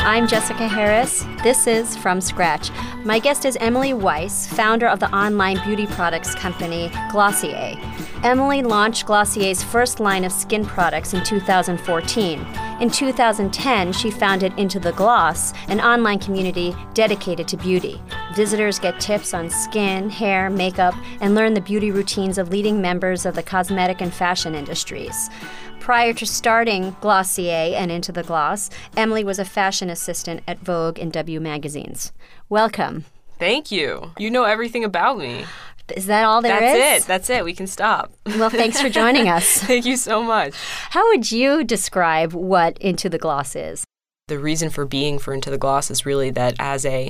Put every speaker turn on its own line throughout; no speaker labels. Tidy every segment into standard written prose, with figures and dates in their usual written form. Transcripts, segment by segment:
I'm Jessica Harris. This is From Scratch. My guest is Emily Weiss, founder of the online beauty products company Glossier. Emily launched Glossier's first line of skin products in 2014. In 2010, she founded Into the Gloss, an online community dedicated to beauty. Visitors get tips on skin, hair, makeup, and learn the beauty routines of leading members of the cosmetic and fashion industries. Prior to starting Glossier and Into the Gloss, Emily was a fashion assistant at Vogue and W magazines. Welcome.
Thank you. You know everything about me.
Is that all there is?
That's it. We can stop.
Well, thanks for joining us.
Thank you so much.
How would you describe what Into the Gloss is?
The reason for being for Into the Gloss is really that as in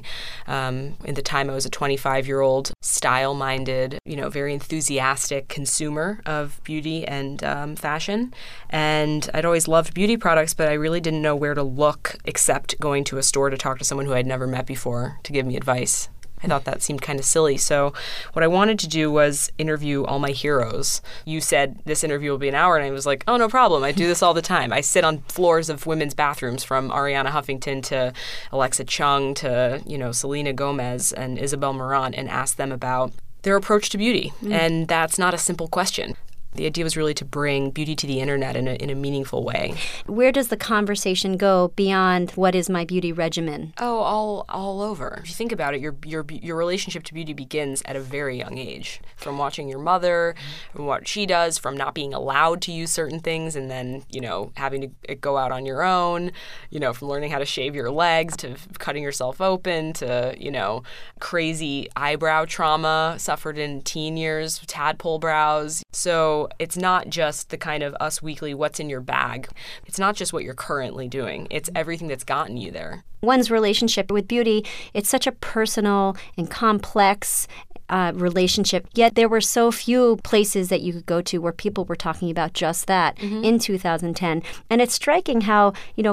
the time I was a 25-year-old, style-minded, very enthusiastic consumer of beauty and fashion. And I'd always loved beauty products, but I really didn't know where to look except going to a store to talk to someone who I'd never met before to give me advice. I thought that seemed kind of silly. So what I wanted to do was interview all my heroes. You said this interview will be an hour, and I was like, oh, no problem. I do this all the time. I sit on floors of women's bathrooms, from Ariana Huffington to Alexa Chung to, Selena Gomez and Isabel Marant, and ask them about their approach to beauty. And that's not a simple question. The idea was really to bring beauty to the internet in a meaningful way.
Where does the conversation go beyond what is my beauty regimen?
Oh, all over. If you think about it, your relationship to beauty begins at a very young age. From watching your mother, from what she does, from not being allowed to use certain things, and then, having to go out on your own, from learning how to shave your legs to cutting yourself open to, crazy eyebrow trauma suffered in teen years, tadpole brows. So it's not just the kind of Us Weekly, what's in your bag. It's not just what you're currently doing. It's everything that's gotten you there.
One's relationship with beauty, it's such a personal and complex relationship. Yet there were so few places that you could go to where people were talking about just that in 2010. And it's striking how,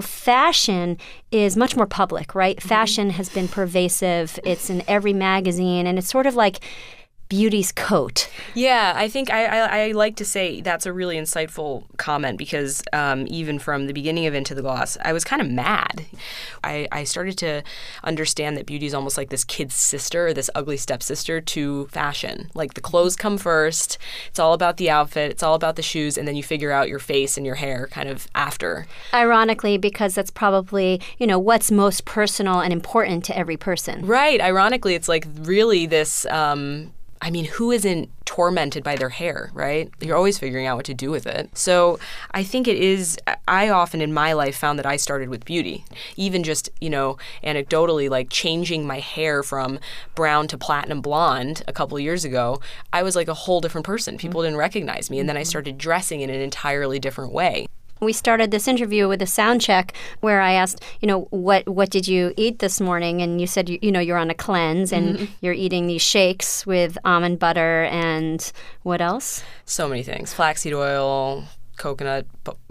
fashion is much more public, right? Fashion has been pervasive. It's in every magazine, and it's sort of like beauty's coat.
Yeah, I think I like to say that's a really insightful comment because even from the beginning of Into the Gloss, I was kind of mad. I started to understand that beauty is almost like this kid's sister, this ugly stepsister to fashion. Like the clothes come first, it's all about the outfit, it's all about the shoes, and then you figure out your face and your hair kind of after.
Ironically, because that's probably, what's most personal and important to every person.
Right. Ironically, it's like really this who isn't tormented by their hair, right? You're always figuring out what to do with it. So I think I often in my life found that I started with beauty. Even just, anecdotally, like changing my hair from brown to platinum blonde a couple of years ago, I was like a whole different person. People didn't recognize me. And then I started dressing in an entirely different way.
We started this interview with a sound check where I asked, what did you eat this morning? And you said, you're on a cleanse and you're eating these shakes with almond butter and what else?
So many things. Flaxseed oil, coconut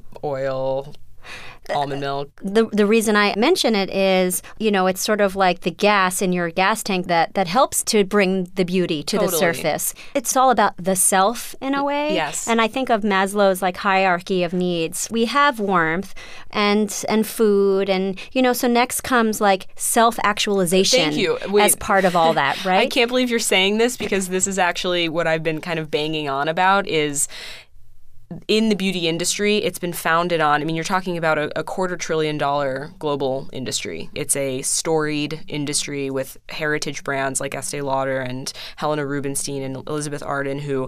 oil, almond milk.
The reason I mention it is, it's sort of like the gas in your gas tank that helps to bring the beauty to the surface. It's all about the self in a way.
Yes.
And I think of Maslow's hierarchy of needs. We have warmth and food and, so next comes self-actualization.
Thank you.
As part of all that, right?
I can't believe you're saying this because this is actually what I've been kind of banging on about is in the beauty industry, it's been founded on, you're talking about a $250 billion global industry. It's a storied industry with heritage brands like Estee Lauder and Helena Rubinstein and Elizabeth Arden who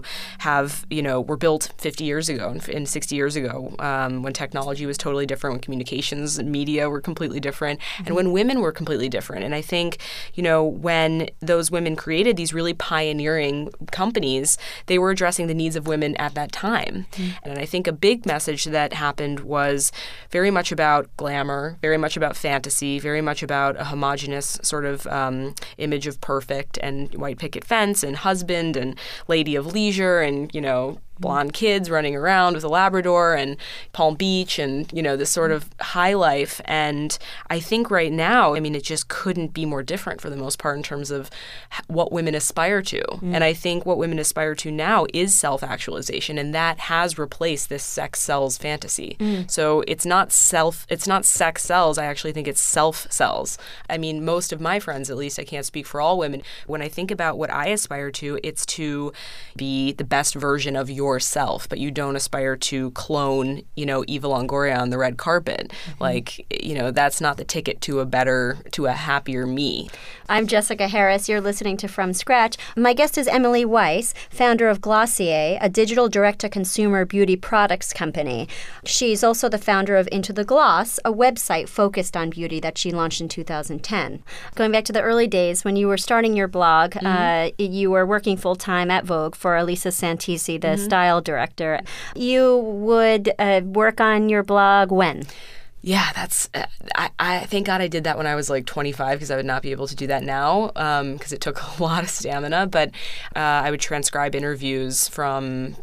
were built 50 years ago and 60 years ago when technology was totally different, when communications and media were completely different, and when women were completely different. And I think, when those women created these really pioneering companies, they were addressing the needs of women at that time. And I think a big message that happened was very much about glamour, very much about fantasy, very much about a homogenous sort of image of perfect and white picket fence and husband and lady of leisure and, blonde kids running around with a Labrador and Palm Beach and, this sort of high life. And I think right now, it just couldn't be more different for the most part in terms of what women aspire to. And I think what women aspire to now is self-actualization, and that has replaced this sex sells fantasy. So it's not sex sells. I actually think it's self sells. Most of my friends, at least, I can't speak for all women. When I think about what I aspire to, it's to be the best version of yourself, but you don't aspire to clone, Eva Longoria on the red carpet. That's not the ticket to a happier me.
I'm Jessica Harris. You're listening to From Scratch. My guest is Emily Weiss, founder of Glossier, a digital direct-to-consumer beauty products company. She's also the founder of Into the Gloss, a website focused on beauty that she launched in 2010. Going back to the early days, when you were starting your blog, you were working full-time at Vogue for Elisa Santisi, the style director. You would work on your blog when?
Yeah, I thank God I did that when I was 25, because I would not be able to do that now because it took a lot of stamina. But I would transcribe interviews from,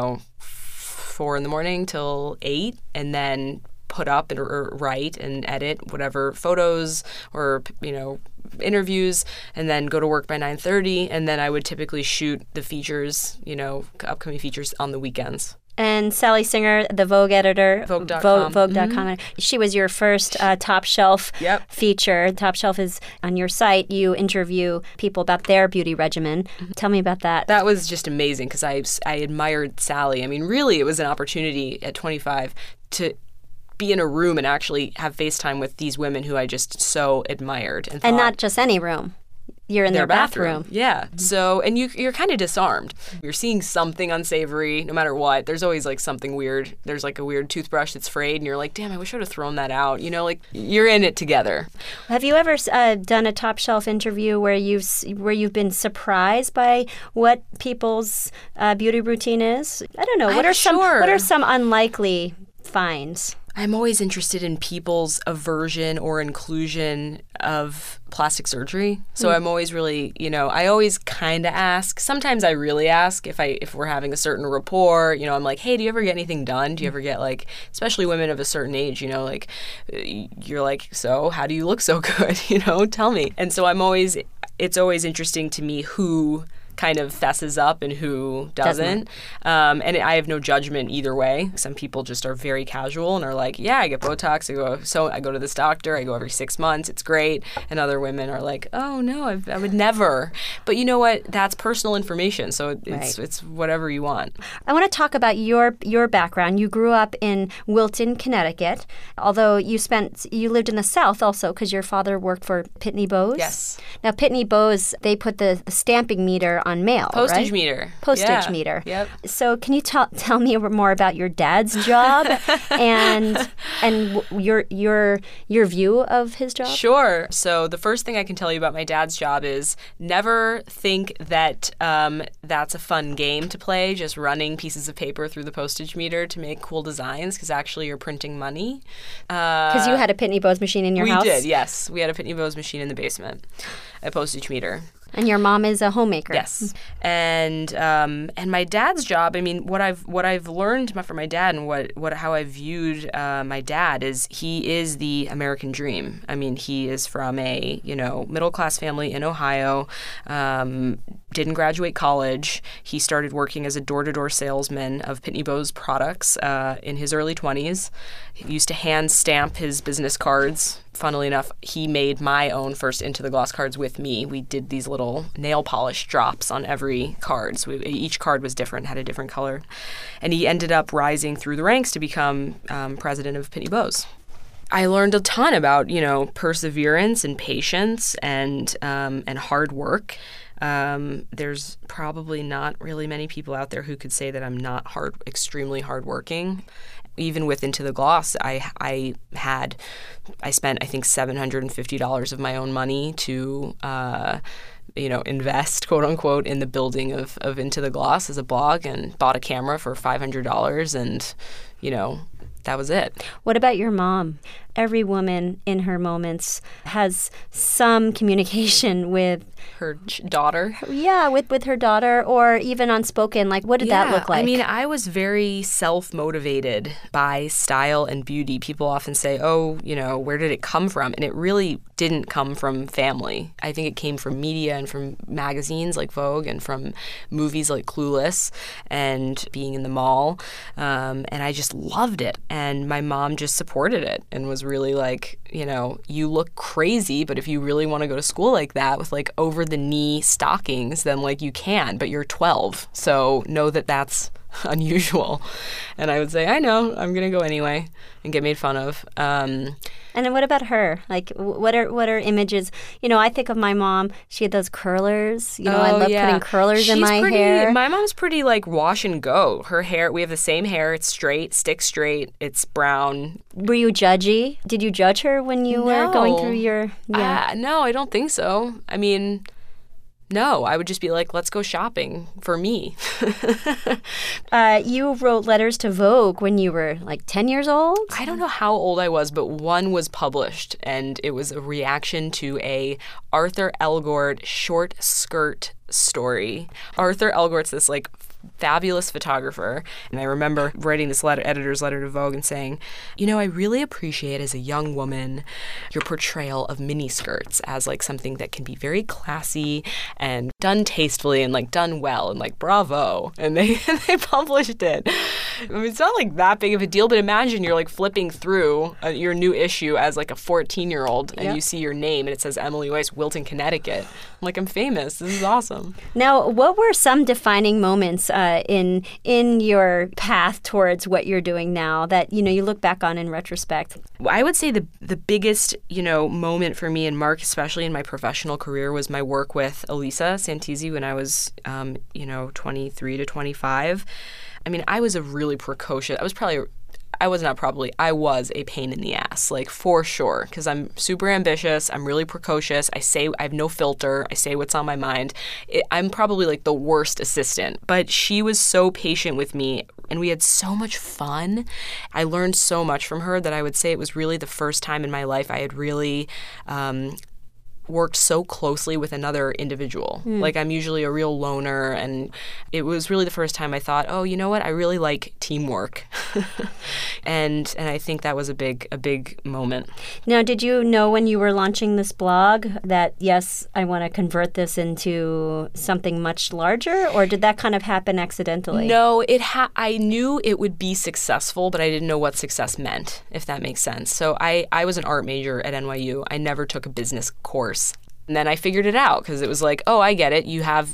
4 in the morning till 8, and then put up or write and edit whatever photos or, interviews, and then go to work by 9:30. And then I would typically shoot the features, upcoming features on the weekends.
And Sally Singer, the Vogue editor,
Vogue.com.
Vogue.com. She was your first Top Shelf feature. Top Shelf is on your site. You interview people about their beauty regimen. Tell me about that.
That was just amazing because I admired Sally. Really, it was an opportunity at 25 to be in a room and actually have FaceTime with these women who I just so admired. And
not just any room. You're in their bathroom.
Yeah. So, and you're kind of disarmed. You're seeing something unsavory, no matter what. There's always something weird. There's a weird toothbrush that's frayed, and you're like, damn, I wish I would have thrown that out. You're in it together.
Have you ever done a Top Shelf interview where you've been surprised by what people's beauty routine is? I don't know. What are some unlikely finds?
I'm always interested in people's aversion or inclusion of plastic surgery. So I'm always really, I always kind of ask. Sometimes I really ask if we're having a certain rapport. I'm like, hey, do you ever get anything done? Do you ever get especially women of a certain age, you're like, so how do you look so good? Tell me. And so it's always interesting to me who kind of fesses up and who doesn't. And I have no judgment either way. Some people just are very casual and are like, yeah, I get Botox. I go to this doctor. I go every 6 months. It's great. And other women are like, oh, no, I would never. But you know what? That's personal information. So it's whatever you want.
I want to talk about your background. You grew up in Wilton, Connecticut, although you lived in the South also because your father worked for Pitney Bowes.
Yes.
Now, Pitney Bowes, they put the stamping meter on mail,
Postage
right?
meter.
Postage meter.
Yep.
So can you tell me more about your dad's job and your view of his job?
Sure. So the first thing I can tell you about my dad's job is never think that that's a fun game to play, just running pieces of paper through the postage meter to make cool designs, because actually you're printing money.
Because you had a Pitney Bowes machine in your house?
We did, yes. We had a Pitney Bowes machine in the basement, a postage meter.
And your mom is a homemaker.
Yes, and my dad's job. What I've learned from my dad and how I viewed my dad is he is the American dream. He is from a middle class family in Ohio. Didn't graduate college. He started working as a door-to-door salesman of Pitney Bowes products in his early 20s. He used to hand stamp his business cards. Funnily enough, he made my own first Into the Gloss cards with me. We did these little nail polish drops on every card. So each card was different, had a different color. And he ended up rising through the ranks to become president of Pitney Bowes. I learned a ton about, perseverance and patience and hard work. There's probably not really many people out there who could say that I'm not extremely hardworking. Even with Into the Gloss, I spent, I think, $750 of my own money to, invest, quote unquote, in the building of Into the Gloss as a blog, and bought a camera for $500, and, that was it.
What about your mom? Every woman in her moments has some communication with
Her daughter.
Yeah, with her daughter, or even unspoken. Like, what did that look like?
I mean, I was very self-motivated by style and beauty. People often say, oh, where did it come from? And it really didn't come from family. I think it came from media and from magazines like Vogue and from movies like Clueless and being in the mall. And I just loved it. And my mom just supported it and was really like, you look crazy, but if you really want to go to school like that with like over-the-knee stockings, then like you can, but you're 12. So know that that's unusual. And I would say, I know, I'm going to go anyway, and get made fun of.
And then what about her? Like, what are images? I think of my mom. She had those curlers. I love putting curlers in my hair.
My mom's pretty like wash and go. Her hair, we have the same hair. It's straight, sticks straight. It's brown.
Were you judgy? Did you judge her when you were going through your? Yeah.
No, I don't think so. I mean, no, I would just be like, let's go shopping for me.
You wrote letters to Vogue when you were like 10 years old?
I don't know how old I was, but one was published, and it was a reaction to a Arthur Elgort short skirt story. Arthur Elgort's this like fabulous photographer, and I remember writing this editor's letter to Vogue and saying, I really appreciate as a young woman your portrayal of miniskirts as like something that can be very classy and done tastefully and like done well, and like bravo. And they published it. I mean, it's not like that big of a deal, but imagine you're like flipping through your new issue as like a 14-year-old and you see your name and it says Emily Weiss, Wilton, Connecticut. I'm like, I'm famous. This is awesome.
Now, what were some defining moments in your path towards what you're doing now that you look back on in retrospect?
I would say the biggest moment for me, and Mark especially in my professional career, was my work with Elisa Santisi when I was 23 to 25. I mean, I was a really precocious. I was a pain in the ass, like for sure, because I'm super ambitious. I'm really precocious. I have no filter. I say what's on my mind. I'm probably like the worst assistant, but she was so patient with me and we had so much fun. I learned so much from her that I would say it was really the first time in my life I had really worked so closely with another individual. Like, I'm usually a real loner, and it was really the first time I thought, oh, you know what? I really like teamwork. and I think that was a big moment.
Now, did you know when you were launching this blog that, yes, I want to convert this into something much larger, or did that kind of happen accidentally?
No, I knew it would be successful, but I didn't know what success meant, if that makes sense. So I was an art major at NYU. I never took a business course. And then I figured it out because it was like, oh, I get it. You have,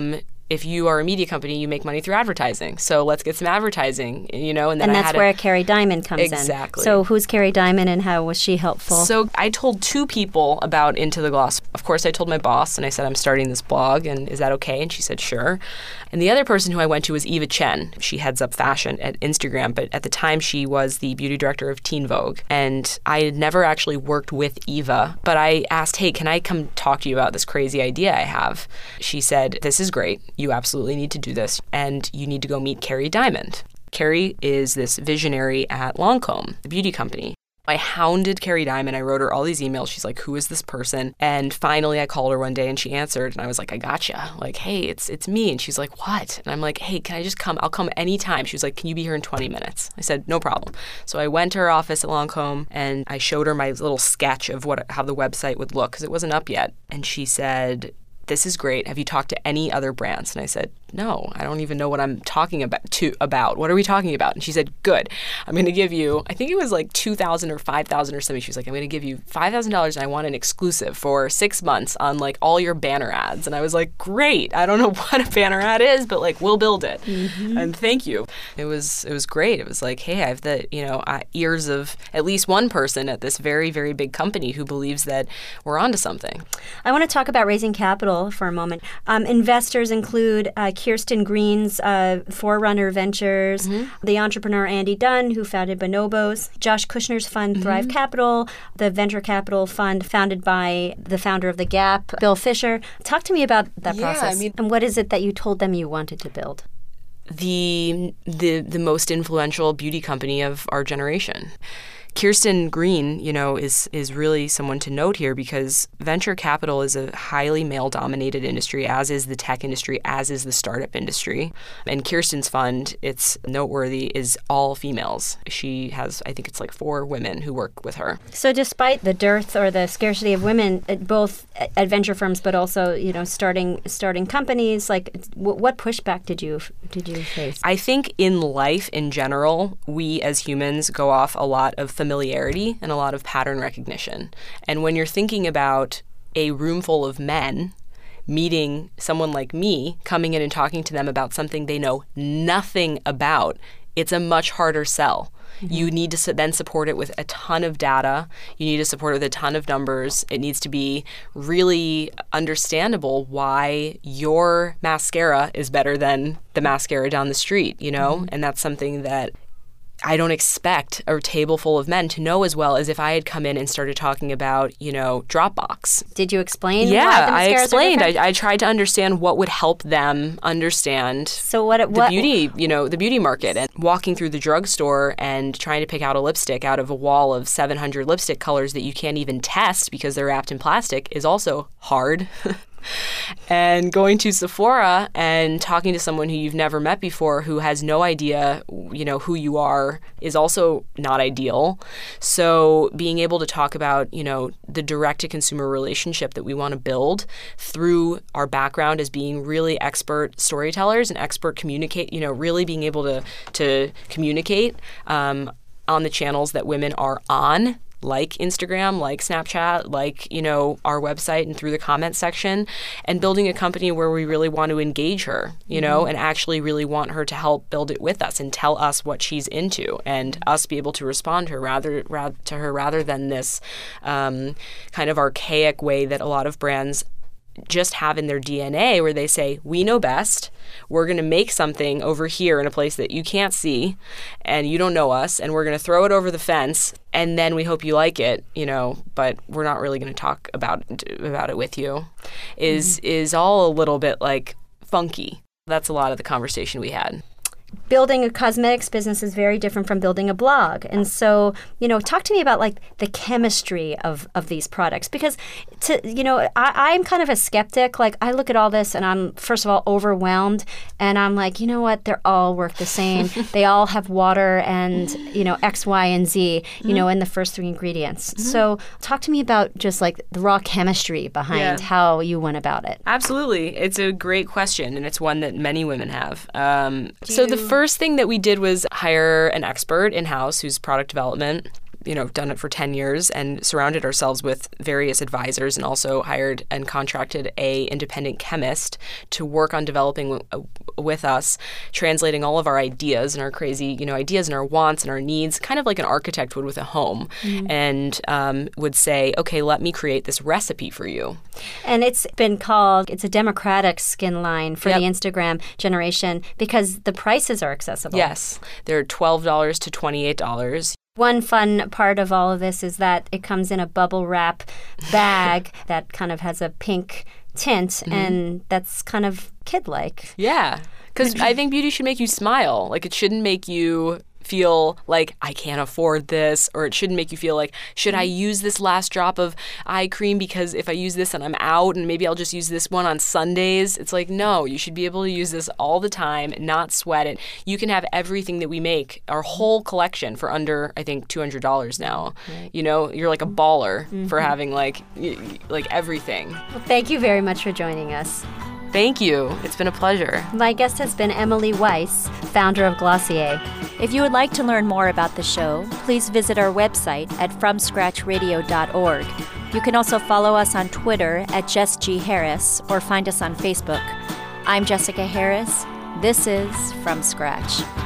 if you are a media company, you make money through advertising. So let's get some advertising, And then
that's where Carrie Diamond comes in.
Exactly.
So who's Carrie Diamond and how was she helpful?
So I told 2 people about Into the Gloss. Of course, I told my boss and I said, I'm starting this blog, and is that okay? And she said, sure. And the other person who I went to was Eva Chen. She heads up fashion at Instagram, but at the time she was the beauty director of Teen Vogue. And I had never actually worked with Eva, but I asked, hey, can I come talk to you about this crazy idea I have? She said, this is great. You absolutely need to do this, and you need to go meet Carrie Diamond. Carrie is this visionary at Lancôme, the beauty company. I hounded Carrie Diamond. I wrote her all these emails. She's like, who is this person? And finally I called her one day and she answered. And I was like, I gotcha. Like, hey, it's me. And she's like, what? And I'm like, hey, can I just come? I'll come anytime. She was like, can you be here in 20 minutes? I said, no problem. So I went to her office at Lancôme and I showed her my little sketch of how the website would look because it wasn't up yet. And she said, this is great. Have you talked to any other brands? And I said, no, I don't even know what I'm talking about. What are we talking about? And she said, good. I'm going to give you, I think it was like $2,000 or $5,000 or something. She was like, I'm going to give you $5,000 and I want an exclusive for 6 months on like all your banner ads. And I was like, great. I don't know what a banner ad is, but like we'll build it. Mm-hmm. And thank you. It was great. It was like, hey, I have the ears of at least one person at this very, very big company who believes that we're onto something.
I want to talk about raising capital for a moment. Investors include Kirsten Green's Forerunner Ventures, the entrepreneur Andy Dunn, who founded Bonobos, Josh Kushner's fund Thrive Capital, the venture capital fund founded by the founder of The Gap, Bill Fisher. Talk to me about that process. And what is it that you told them you wanted to build?
the most influential beauty company of our generation. Kirsten Green, is really someone to note here because venture capital is a highly male-dominated industry, as is the tech industry, as is the startup industry. And Kirsten's fund, it's noteworthy, is all females. She has, I think it's like 4 women who work with her.
So despite the dearth or the scarcity of women, both at venture firms, but also, starting companies, like what pushback did you face?
I think in life in general, we as humans go off a lot of familiarity and a lot of pattern recognition. And when you're thinking about a room full of men meeting someone like me, coming in and talking to them about something they know nothing about, it's a much harder sell. Mm-hmm. You need to then support it with a ton of data. You need to support it with a ton of numbers. It needs to be really understandable why your mascara is better than the mascara down the street, Mm-hmm. And that's something that I don't expect a table full of men to know as well as if I had come in and started talking about, Dropbox.
Did you explain?
Yeah, I explained. I tried to understand what would help them understand the beauty market. And walking through the drugstore and trying to pick out a lipstick out of a wall of 700 lipstick colors that you can't even test because they're wrapped in plastic is also hard. And going to Sephora and talking to someone who you've never met before who has no idea, who you are is also not ideal. So being able to talk about, the direct-to-consumer relationship that we want to build through our background as being really expert storytellers and expert communicate, really being able to communicate on the channels that women are on, like Instagram, like Snapchat, like, our website and through the comment section, and building a company where we really want to engage her, mm-hmm. and actually really want her to help build it with us and tell us what she's into and us be able to respond to her rather than this kind of archaic way that a lot of brands just have in their DNA where they say, we know best, we're going to make something over here in a place that you can't see and you don't know us, and we're going to throw it over the fence and then we hope you like it, but we're not really going to talk about it with you, is all a little bit like funky. That's a lot of the conversation we had.
Building a cosmetics business is very different from building a blog. And so, talk to me about like the chemistry of these products, because I'm kind of a skeptic. Like I look at all this and I'm first of all overwhelmed, and I'm like, what? They all work the same. They all have water and, X, Y, and Z, in the first 3 ingredients. Mm-hmm. So talk to me about just like the raw chemistry behind how you went about it.
Absolutely. It's a great question, and it's one that many women have. So the first thing that we did was hire an expert in-house who's product development, done it for 10 years, and surrounded ourselves with various advisors, and also hired and contracted a independent chemist to work on developing with us, translating all of our ideas and our crazy, ideas and our wants and our needs, kind of like an architect would with a home, mm-hmm. and would say, okay, let me create this recipe for you.
And it's been called, it's a democratic skin line for the Instagram generation because the prices are accessible.
Yes. They're $12 to $28.
One fun part of all of this is that it comes in a bubble wrap bag that kind of has a pink tint, mm-hmm. and that's kind of kid-like.
Yeah, because I think beauty should make you smile. Like, it shouldn't make you feel like I can't afford this, or it shouldn't make you feel like, should I use this last drop of eye cream because if I use this and I'm out and maybe I'll just use this one on Sundays. It's like, no, you should be able to use this all the time, not sweat it. You can have everything that we make, our whole collection, for under, I think, $200 now. Right. You're like a baller mm-hmm. for having like everything.
Well, thank you very much for joining us.
Thank you. It's been a pleasure.
My guest has been Emily Weiss, founder of Glossier.
If you would like to learn more about the show, please visit our website at FromScratchRadio.org. You can also follow us on Twitter at Jess G. Harris or find us on Facebook. I'm Jessica Harris. This is From Scratch.